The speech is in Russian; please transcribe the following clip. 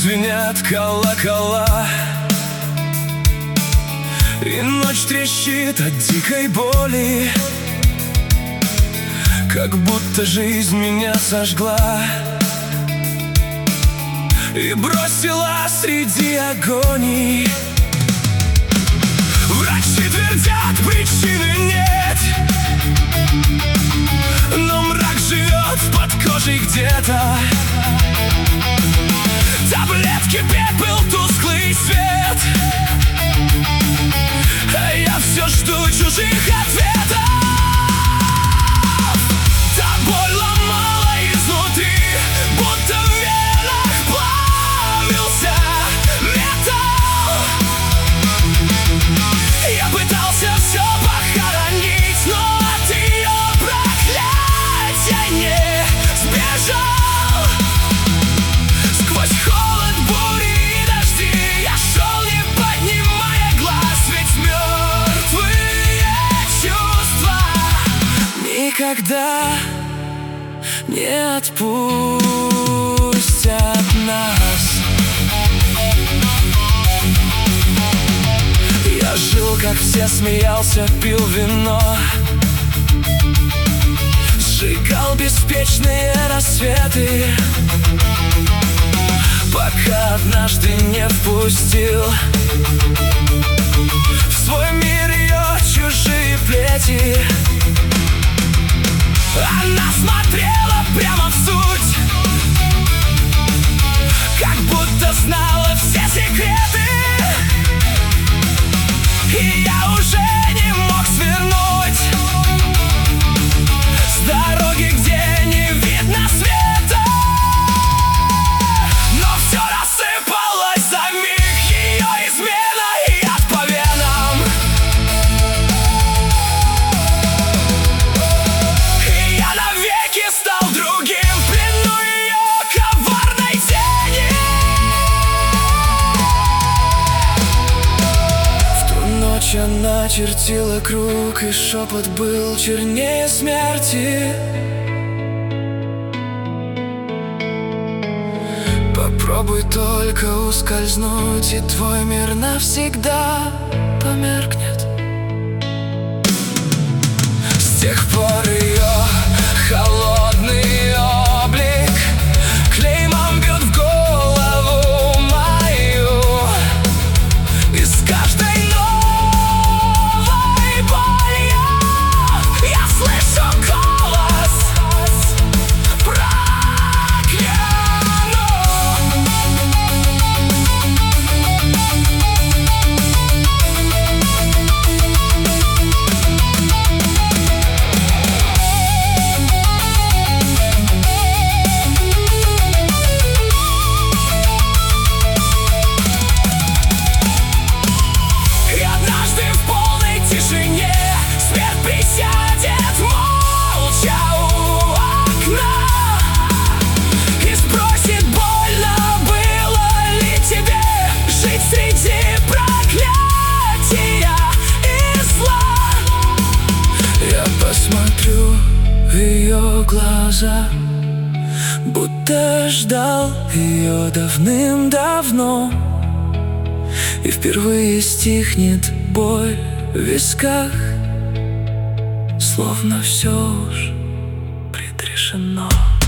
звенят колокола, и ночь трещит от дикой боли, как будто жизнь меня сожгла и бросила среди агоний. Врачи твердят, причины нет, но мрак живет под кожей где-то. Таблетки, пепел, тусклый свет, а я все жду чужих ответов. Та боль ломала изнутри, будто в венах плавился металл. Я пытался все похоронить, но от ее проклятия не сбежал. Сквозь холод, бури и дожди я шел, не поднимая глаз, ведь мертвые чувства никогда не отпустят нас. Я жил, как все, смеялся, пил вино, сжигал беспечные рассветы, пока однажды не впустил в свой мир ее чужие плети. Она смотрела прямо в суть, как будто знала все секреты, и я уже не мог свернуть с дороги, где не видно света. Но все рассыпалось за миг, ее измена и яд по венам. И я навеки стал другим в плену ее коварной тени. В ту ночь она чертила круг, и шепот был чернее смерти. Попробуй только ускользнуть, и твой мир навсегда померкнет. С тех пор ее холодный облик клеймом бьет в голову мою, и с каждой новой болью я слышу голос глаза, будто ждал ее давным-давно, и впервые стихнет боль в висках, словно все уж предрешено.